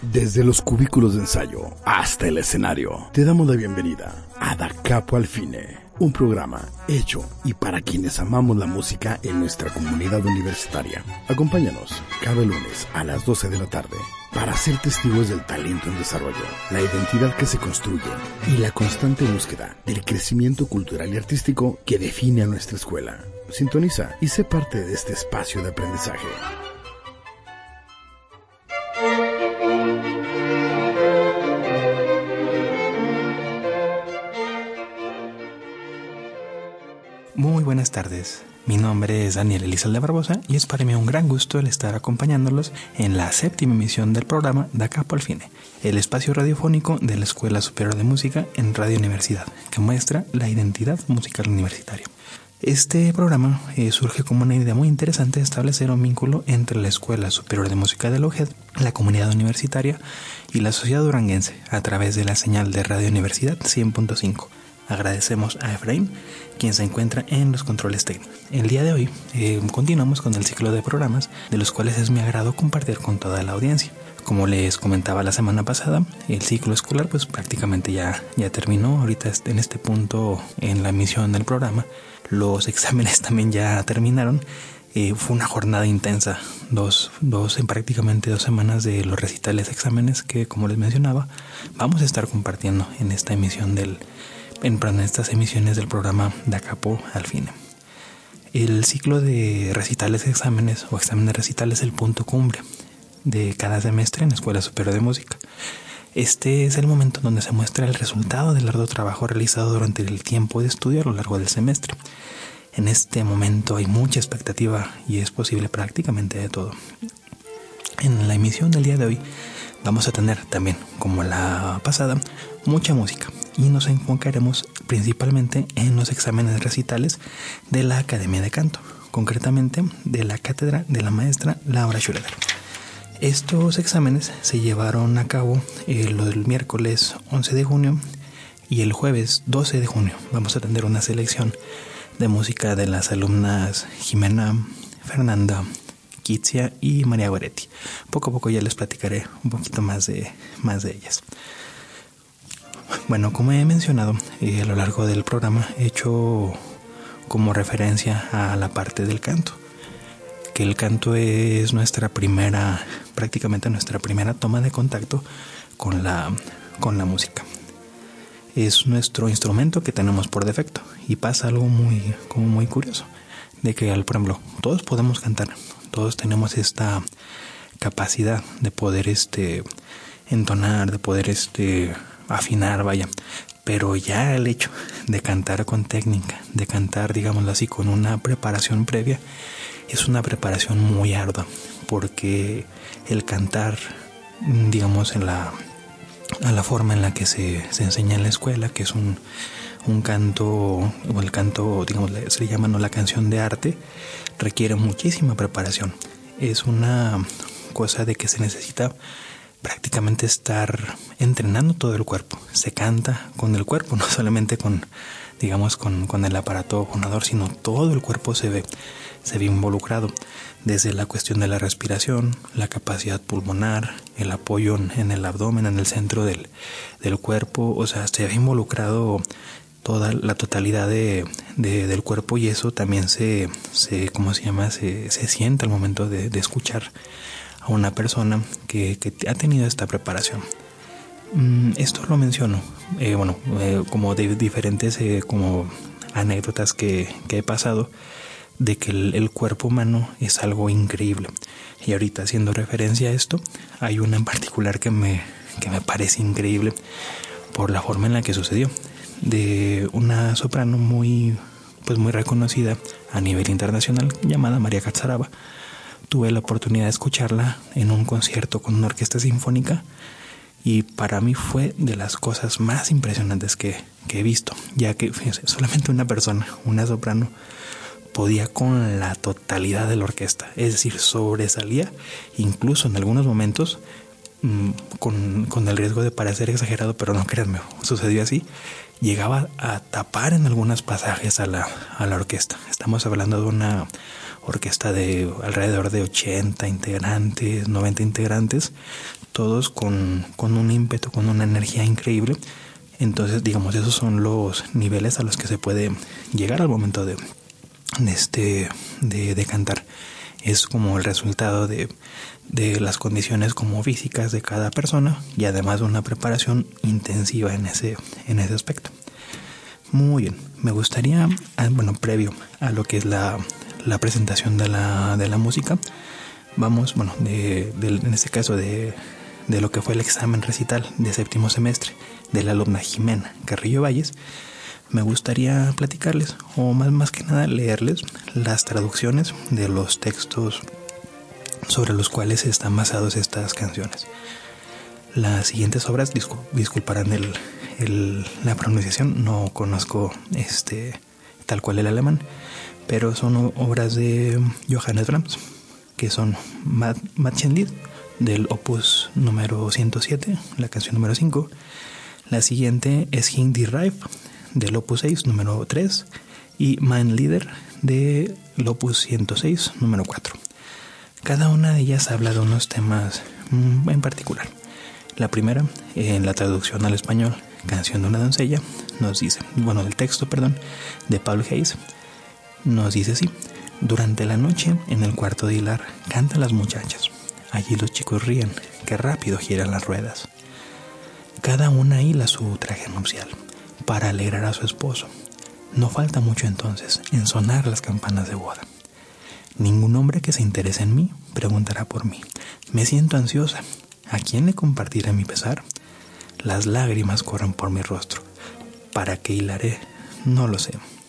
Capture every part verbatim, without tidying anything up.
Desde los cubículos de ensayo hasta el escenario, te damos la bienvenida a Da Capo al Fine, un programa hecho y para quienes amamos la música en nuestra comunidad universitaria. Acompáñanos cada lunes a las doce de la tarde para ser testigos del talento en desarrollo, la identidad que se construye y la constante búsqueda del crecimiento cultural y artístico que define a nuestra escuela. Sintoniza y sé parte de este espacio de aprendizaje. Muy buenas tardes, mi nombre es Daniel Elizalde Barbosa y es para mí un gran gusto el estar acompañándolos en la séptima emisión del programa Da Capo al Fine, el espacio radiofónico de la Escuela Superior de Música en Radio Universidad, que muestra la identidad musical universitaria. Este programa eh, surge como una idea muy interesante de establecer un vínculo entre la Escuela Superior de Música de la U G E D, la comunidad universitaria y la sociedad duranguense a través de la señal de Radio Universidad cien punto cinco. Agradecemos a Efraín, quien se encuentra en los controles técnicos. El día de hoy eh, continuamos con el ciclo de programas de los cuales es mi agrado compartir con toda la audiencia. Como les comentaba la semana pasada, el ciclo escolar pues prácticamente ya, ya terminó. Ahorita en este punto en la emisión del programa los exámenes también ya terminaron. Eh, fue una jornada intensa, dos, dos en prácticamente dos semanas de los recitales exámenes que, como les mencionaba, vamos a estar compartiendo en esta emisión del en estas emisiones del programa Da Capo al Fine. El ciclo de recitales exámenes o exámenes recitales es el punto cumbre de cada semestre en la Escuela Superior de Música. Este es el momento donde se muestra el resultado del arduo trabajo realizado durante el tiempo de estudio a lo largo del semestre. En este momento hay mucha expectativa y es posible prácticamente de todo. En la emisión del día de hoy vamos a tener también, como la pasada, mucha música y nos enfocaremos principalmente en los exámenes recitales de la Academia de Canto, concretamente de la cátedra de la maestra Laura Schroeder. Estos exámenes se llevaron a cabo el, el miércoles once de junio y el jueves doce de junio. Vamos a tener una selección de música de las alumnas Jimena, Fernanda, Kitsia y María Goretti. Poco a poco ya les platicaré un poquito más de, más de ellas. Bueno, como he mencionado eh, a lo largo del programa, he hecho como referencia a la parte del canto, que el canto es nuestra primera, prácticamente nuestra primera toma de contacto con la, con la música. Es nuestro instrumento que tenemos por defecto y pasa algo muy, como muy curioso, de que, por ejemplo, todos podemos cantar, todos tenemos esta capacidad de poder este, entonar, de poder este, afinar, vaya, pero ya el hecho de cantar con técnica, de cantar, digámoslo así, con una preparación previa, es una preparación muy ardua, porque el cantar, digamos, en la, a la forma en la que se, se enseña en la escuela, que es un, un canto, o el canto, digamos, se le llama, ¿no?, la canción de arte, requiere muchísima preparación. Es una cosa de que se necesita prácticamente estar entrenando todo el cuerpo. Se canta con el cuerpo, no solamente con, digamos, con, con el aparato fonador, sino todo el cuerpo se ve, se ve involucrado, desde la cuestión de la respiración, la capacidad pulmonar, el apoyo en el abdomen, en el centro del, del cuerpo, o sea, se ve involucrado toda la totalidad de, de, del cuerpo, y eso también se, se ¿cómo se llama? Se, se siente al momento de, de escuchar a una persona que, que ha tenido esta preparación. Mm, esto lo menciono, eh, bueno, eh, como de diferentes eh, como anécdotas que, que he pasado, de que el, el cuerpo humano es algo increíble. Y ahorita, haciendo referencia a esto, hay una en particular que me, que me parece increíble por la forma en la que sucedió, de una soprano muy, pues muy reconocida a nivel internacional llamada María Catzaraba. Tuve la oportunidad de escucharla en un concierto con una orquesta sinfónica y para mí fue de las cosas más impresionantes que, que he visto, ya que, fíjense, solamente una persona, una soprano, podía con la totalidad de la orquesta, es decir, sobresalía, incluso en algunos momentos, mmm, con, con el riesgo de parecer exagerado, pero no, créanme, sucedió así, llegaba a tapar en algunos pasajes a la, a la orquesta. Estamos hablando de una orquesta de alrededor de ochenta integrantes, noventa integrantes, todos con, con un ímpetu, con una energía increíble. Entonces, digamos, esos son los niveles a los que se puede llegar al momento de, de, este, de, de cantar. Es como el resultado de, de las condiciones como físicas de cada persona y además de una preparación intensiva en ese, en ese aspecto. Muy bien, me gustaría, bueno, previo a lo que es la, la presentación de la, de la música, vamos, bueno, de, de, en este caso de, de lo que fue el examen recital de séptimo semestre de la alumna Jimena Carrillo Valles. Me gustaría platicarles, o más, más que nada leerles las traducciones de los textos sobre los cuales están basados estas canciones. Las siguientes obras, discul disculparán el, el, la pronunciación, no conozco este, tal cual el alemán, pero son obras de Johannes Brahms, que son Matchenlied, del opus número ciento siete, la canción número cinco. La siguiente es Hin die Reif, del opus seis, número tres, y Mein Lieder, del opus ciento seis, número cuatro. Cada una de ellas habla de unos temas mmm, en particular. La primera, en la traducción al español, Canción de una doncella, nos dice, bueno, el texto, perdón, de Paul Hayes, nos dice así: durante la noche, en el cuarto de hilar, cantan las muchachas. Allí los chicos ríen, que rápido giran las ruedas. Cada una hila su traje nupcial para alegrar a su esposo. No falta mucho entonces en sonar las campanas de boda. Ningún hombre que se interese en mí preguntará por mí. Me siento ansiosa. ¿A quién le compartiré mi pesar? Las lágrimas corren por mi rostro. ¿Para qué hilaré? No lo sé.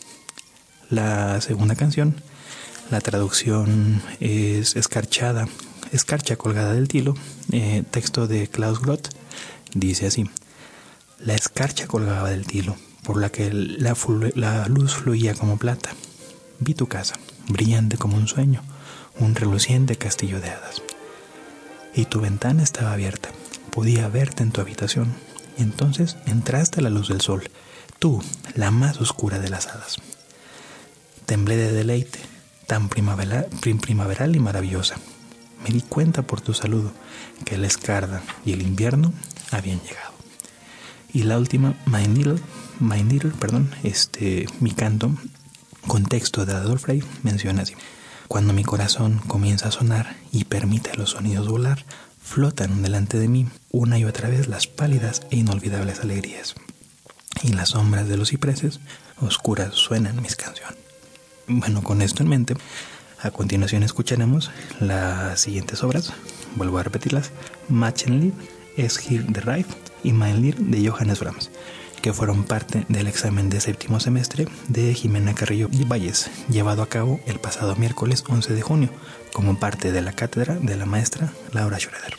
La segunda canción, la traducción es escarchada, escarcha colgada del tilo, eh, texto de Klaus Groth, dice así: la escarcha colgaba del tilo, por la que la, la luz fluía como plata. Vi tu casa, brillante como un sueño, un reluciente castillo de hadas. Y tu ventana estaba abierta, podía verte en tu habitación. Y entonces entraste a la luz del sol, tú, la más oscura de las hadas. Temblé de deleite, tan primaveral, primaveral y maravillosa. Me di cuenta por tu saludo que la escarda y el invierno habían llegado. Y la última, Mein Lieder, Mein Lieder, perdón, este, mi canto, con texto de Adolf Frey, menciona así: cuando mi corazón comienza a sonar y permite a los sonidos volar, flotan delante de mí una y otra vez las pálidas e inolvidables alegrías. Y las sombras de los cipreses oscuras suenan mis canciones. Bueno, con esto en mente, a continuación escucharemos las siguientes obras, vuelvo a repetirlas: Matchenlied, Es hier der Reif y Mein Lied de Johannes Brahms, que fueron parte del examen de séptimo semestre de Jimena Carrillo Valles, llevado a cabo el pasado miércoles once de junio, como parte de la cátedra de la maestra Laura Schroeder.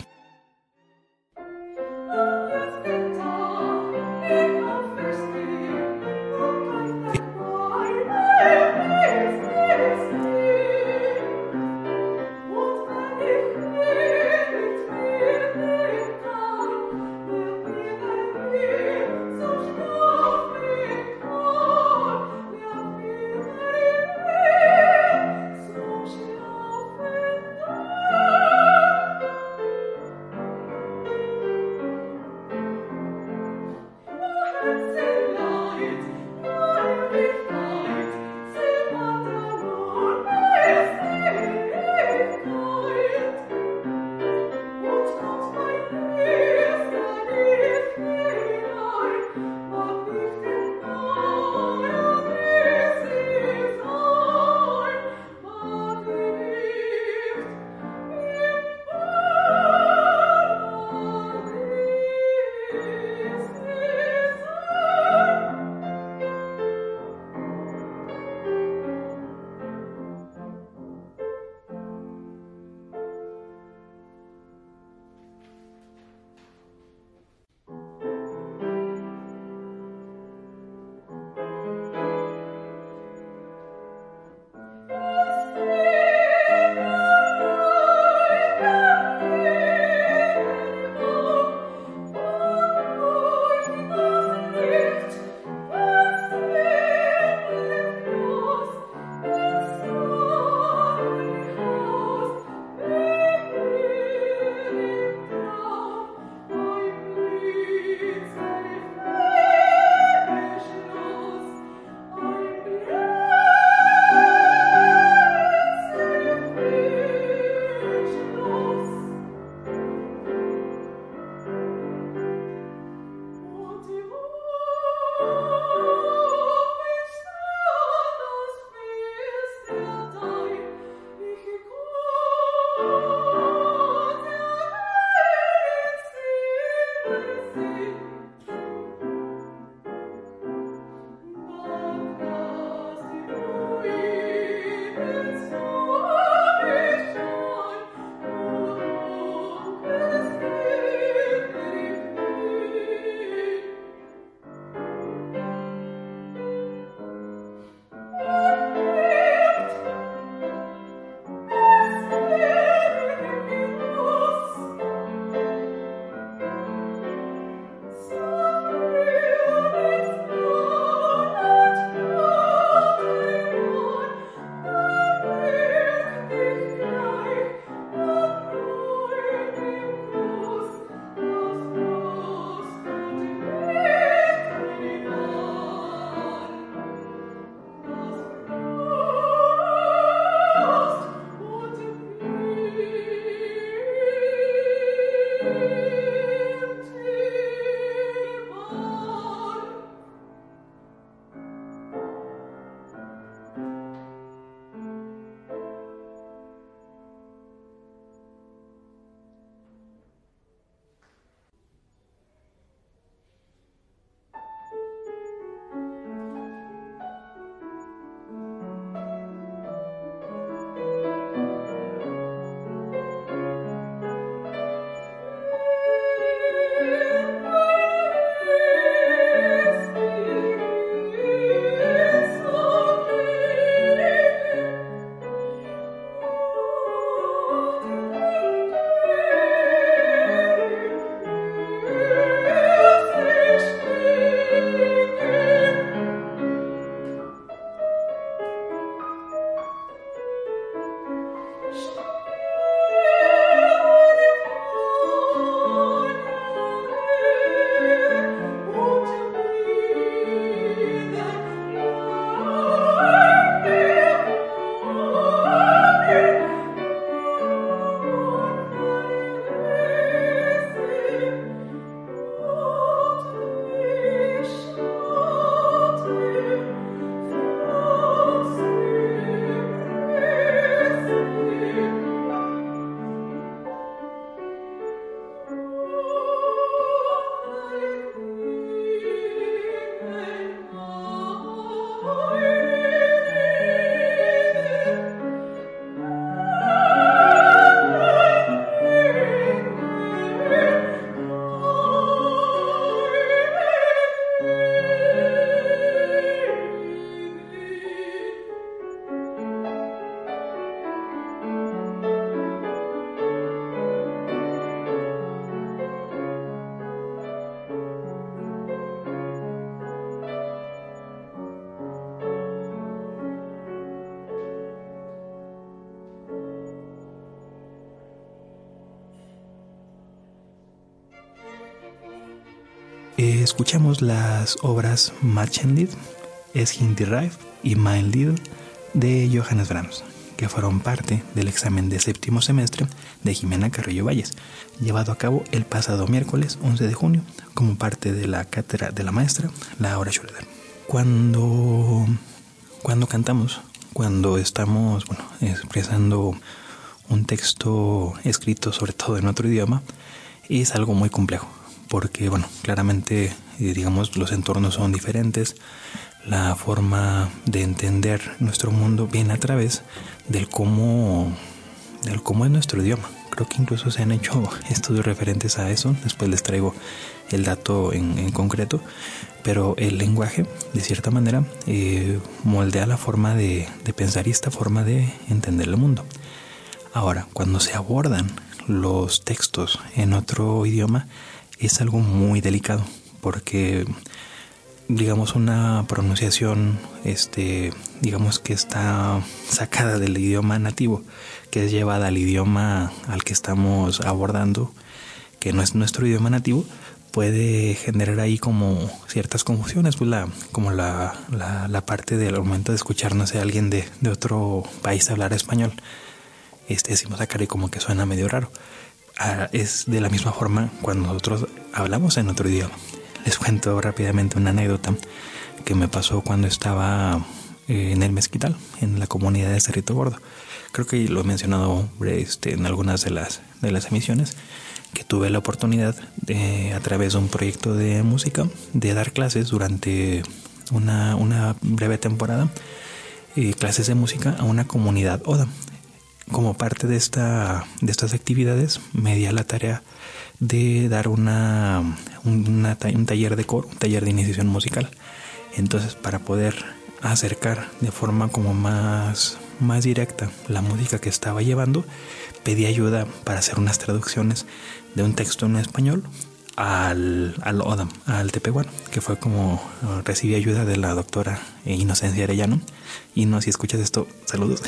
Eh, escuchamos las obras Machenlied, Es Hindi Rive y Mein Lied de Johannes Brahms, que fueron parte del examen de séptimo semestre de Jimena Carrillo Valles, llevado a cabo el pasado miércoles once de junio como parte de la cátedra de la maestra Laura Schroeder. Cuando, cuando cantamos, cuando estamos bueno, expresando un texto escrito sobre todo en otro idioma, es algo muy complejo, porque bueno, claramente digamos los entornos son diferentes, la forma de entender nuestro mundo viene a través del cómo, del cómo es nuestro idioma. Creo que incluso se han hecho estudios referentes a eso, después les traigo el dato en, en concreto, pero el lenguaje de cierta manera eh, moldea la forma de, de pensar y esta forma de entender el mundo. Ahora, cuando se abordan los textos en otro idioma es algo muy delicado, porque digamos una pronunciación este digamos que está sacada del idioma nativo, que es llevada al idioma al que estamos abordando, que no es nuestro idioma nativo, puede generar ahí como ciertas confusiones, pues la como la, la, la parte del momento de escuchar, no sé, a alguien de, de otro país hablar español, este decimos acá y como que suena medio raro. Ah, es de la misma forma cuando nosotros hablamos en otro idioma. Les cuento rápidamente una anécdota que me pasó cuando estaba eh, en el Mezquital, en la comunidad de Cerrito Gordo. Creo que lo he mencionado este, en algunas de las, de las emisiones, que tuve la oportunidad de, a través de un proyecto de música, de dar clases durante una, una breve temporada, eh, clases de música a una comunidad Oda. Como parte de, esta, de estas actividades me di a la tarea de dar una, una, un taller de coro, un taller de iniciación musical. Entonces, para poder acercar de forma como más, más directa la música que estaba llevando, pedí ayuda para hacer unas traducciones de un texto en español al, al Odam, al tepehuano, que fue como uh, recibí ayuda de la doctora Inocencia Arellano. Y no, si escuchas esto, saludos.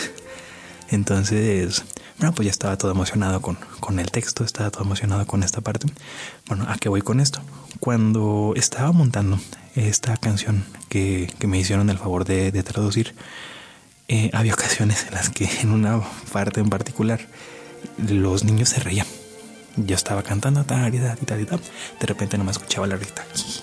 Entonces, bueno, pues ya estaba todo emocionado con, con el texto, estaba todo emocionado con esta parte. Bueno, ¿a qué voy con esto? Cuando estaba montando esta canción que, que me hicieron el favor de, de traducir, eh, había ocasiones en las que en una parte en particular los niños se reían. Yo estaba cantando, ta, ta, ta, ta, ta, de repente no me escuchaba la rita.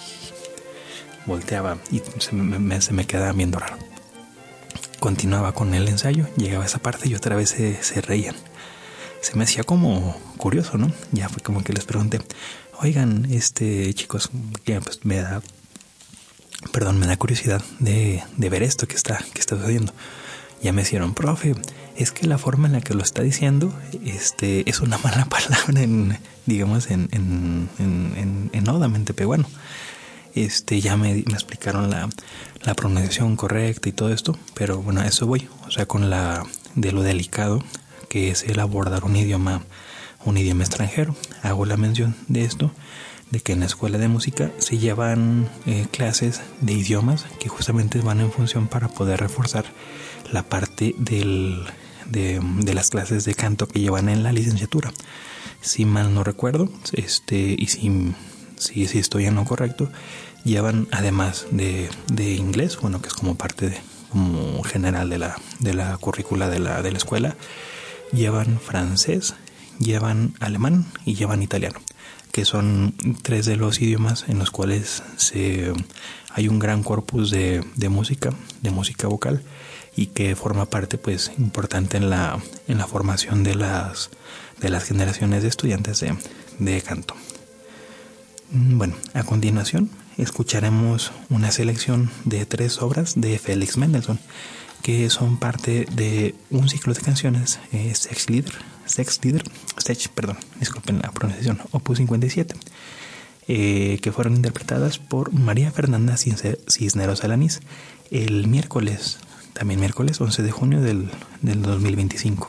Volteaba y se me, me, se me quedaba viendo raro. Continuaba con el ensayo, llegaba a esa parte y otra vez se, se reían. Se me hacía como curioso, ¿no? Ya fue como que les pregunté, oigan, este chicos, que pues me da, perdón, me da curiosidad de, de ver esto que está, que está sucediendo. Ya me hicieron, profe, es que la forma en la que lo está diciendo, este, es una mala palabra en, digamos, en, en, en, en, en Odam, en tepehuano. Este, ya me, me explicaron la, la pronunciación correcta y todo esto, pero bueno, a eso voy, o sea, con la de lo delicado que es el abordar un idioma, un idioma extranjero. Hago la mención de esto, de que en la escuela de música se llevan eh, clases de idiomas que justamente van en función para poder reforzar la parte del, de, de las clases de canto que llevan en la licenciatura. Si mal no recuerdo, este, y si Si, si estoy en lo correcto, llevan además de, de inglés, bueno, que es como parte de, como general de la, de la currícula de la, de la escuela, llevan francés, llevan alemán y llevan italiano, que son tres de los idiomas en los cuales se, hay un gran corpus de, de música, de música vocal, y que forma parte pues importante en la, en la formación de las, de las generaciones de estudiantes de, de canto. Bueno, a continuación escucharemos una selección de tres obras de Felix Mendelssohn, que son parte de un ciclo de canciones, eh, Sexlieder, Sexlieder, Sech, perdón, disculpen la pronunciación, opus cincuenta y siete, eh, que fueron interpretadas por María Fernanda Cisneros Alanís el miércoles, también miércoles once de junio del, del dos mil veinticinco,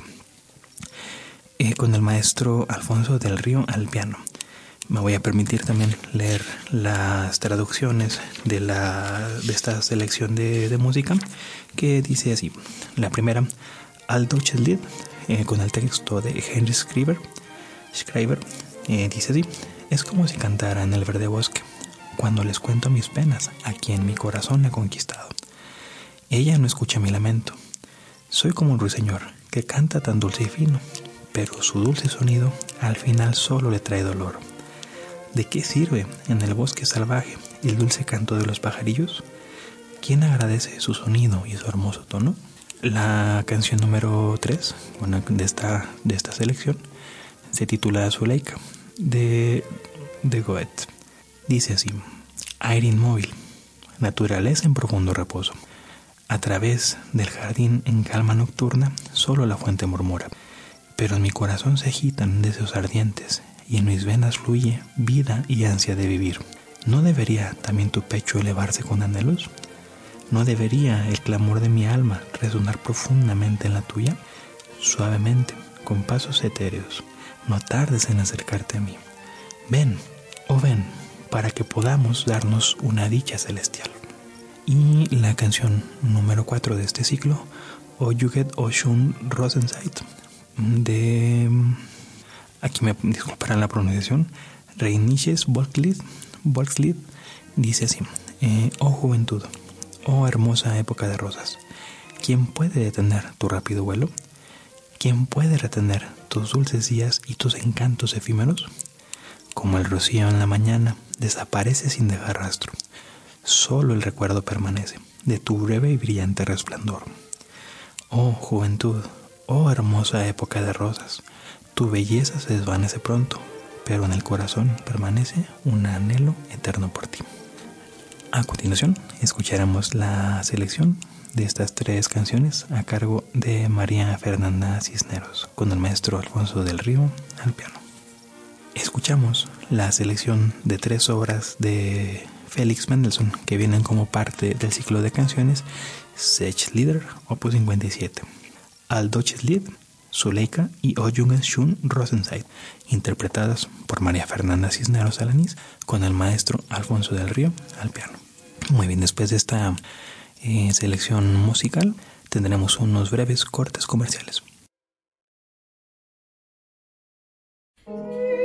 eh, con el maestro Alfonso del Río al piano. Me voy a permitir también leer las traducciones de, la, de esta selección de, de música, que dice así. La primera, Al Deutsches Lied, eh, con el texto de Henry Schreiber, Schreiber eh, dice así: es como si cantara en el verde bosque, cuando les cuento mis penas a quien mi corazón he conquistado. Ella no escucha mi lamento. Soy como un ruiseñor que canta tan dulce y fino, pero su dulce sonido al final solo le trae dolor. ¿De qué sirve en el bosque salvaje el dulce canto de los pajarillos? ¿Quién agradece su sonido y su hermoso tono? La canción número tres, bueno, de esta, de esta selección se titula Zuleika, de, de Goethe. Dice así: aire inmóvil, naturaleza en profundo reposo. A través del jardín en calma nocturna, solo la fuente murmura. Pero en mi corazón se agitan deseos ardientes, y en mis venas fluye vida y ansia de vivir. ¿No debería también tu pecho elevarse con anhelos? ¿No debería el clamor de mi alma resonar profundamente en la tuya? Suavemente, con pasos etéreos, no tardes en acercarte a mí. Ven, oh ven, para que podamos darnos una dicha celestial. Y la canción número cuatro de este ciclo, O Juget Oshun Rosenzeit, de, aquí me disculparán la pronunciación, Rheinisches Volkslied, Volkslied, dice así: eh, oh juventud, oh hermosa época de rosas, ¿quién puede detener tu rápido vuelo? ¿Quién puede retener tus dulces días y tus encantos efímeros? Como el rocío en la mañana, desaparece sin dejar rastro. Solo el recuerdo permanece de tu breve y brillante resplandor. Oh juventud, oh hermosa época de rosas, tu belleza se desvanece pronto, pero en el corazón permanece un anhelo eterno por ti. A continuación, escucharemos la selección de estas tres canciones a cargo de María Fernanda Cisneros, con el maestro Alfonso del Río al piano. Escuchamos la selección de tres obras de Félix Mendelssohn que vienen como parte del ciclo de canciones Sechs Lieder, opus cincuenta y siete, All Deutsches Lied, Zuleika y O Jungen Schön Rosenzeit, interpretadas por María Fernanda Cisneros Alanís con el maestro Alfonso del Río al piano. Muy bien, después de esta eh, selección musical tendremos unos breves cortes comerciales.